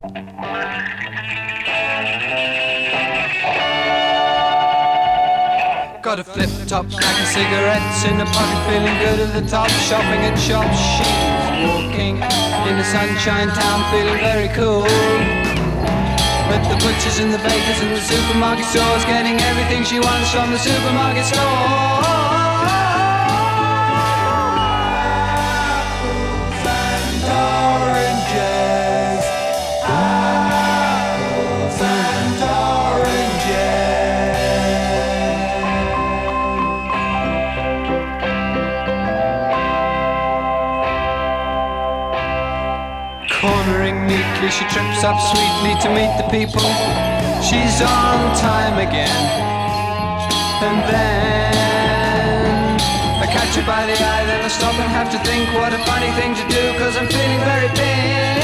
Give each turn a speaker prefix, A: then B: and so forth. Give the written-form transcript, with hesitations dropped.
A: Got a flip-top pack of cigarettes in a pocket, feeling good at the top. Shopping at shops, she's walking in the sunshine town, feeling very cool. With the butchers and the bakers and the supermarket stores, getting everything she wants from the supermarket store. Apples and oranges, apples and oranges. Cornering neatly, she trips up sweetly to meet the people. She's on time again. And then I catch her by the eye, then I stop and have to think what a funny thing to do, 'cause I'm feeling very thin.